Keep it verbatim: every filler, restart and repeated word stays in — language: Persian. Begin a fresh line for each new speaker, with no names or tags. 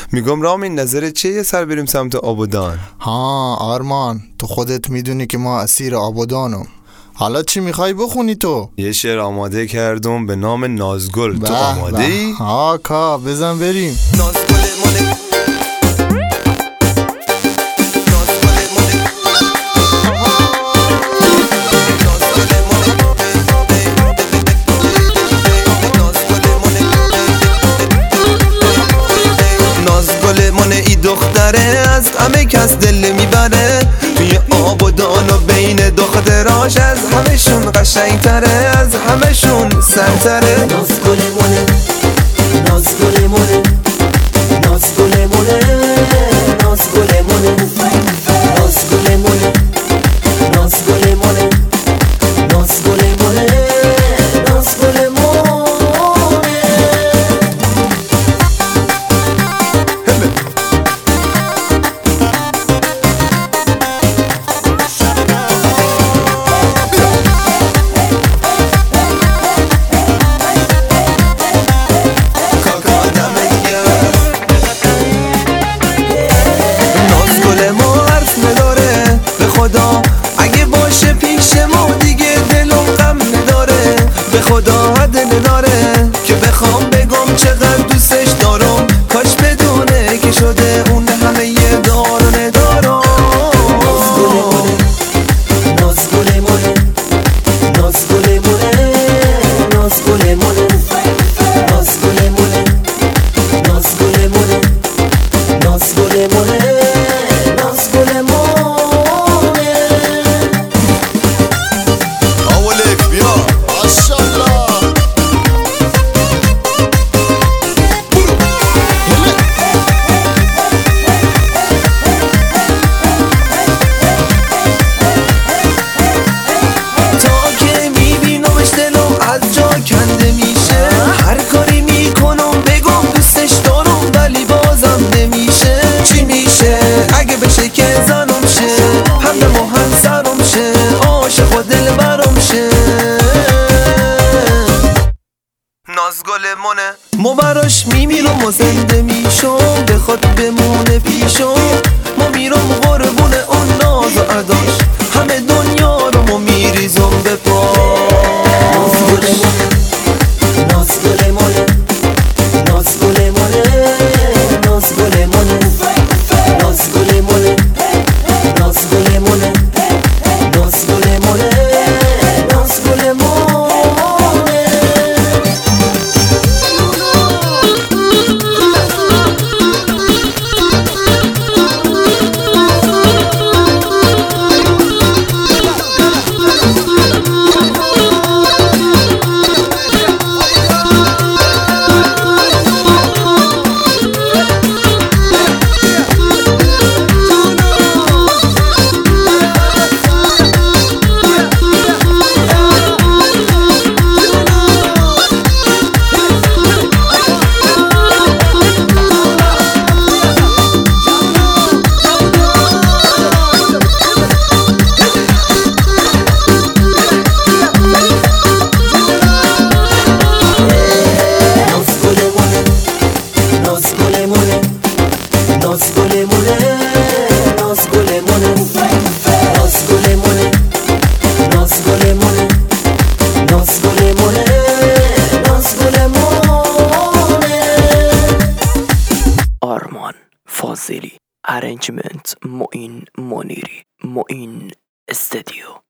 میگم رامین نظرت چیه یه سر بریم سمت آبادان؟
ها آرمان، تو خودت میدونی که ما اسیر آبادانم. حالا چی میخوای بخونی تو؟
یه شعر آماده کردم به نام نازگل. تو آماده ای؟
ها کا بزن بریم.
نازگل مونه ای دختره از همه کس دل میبره، توی آبادان و بین دختراش از همشون قشنگتره، از همشون سرتره.
نازگل مونه نازگل مونه نازگل مونه نازگل مونه نازگل مونه نازگل مونه نازگل مونه نازگل مونه.
اگه باشه پیش ما دیگه دلم غم نداره، به خدا حد نداره که بخوام بگم چقدر دوستش دارم، کاش بدونه که شده اون همه یه دار و ندارم.
نازگل مونه نازگل مونه نازگل مونه نازگل مونه نازگل مونه نازگل مونه نازگل مونه.
اگه بشه که زنم شه، همه ما هم سرم شه، عاشق و دل برم شه. نازگل مونه ما براش میمیرم و زنده میشم، بخواد بمونه پیشم ما میرم قربون اون ناز و عداش، همه دنیا رو ما میریزم به پا.
نازگل مونه نازگل مونه نازگل مونه نازگل مونه نازگل مونه نازگل مونه نازگل مونه نازگل مونه.
آرمان فاضلی، ارنجمنت معین منیری، معین استودیو.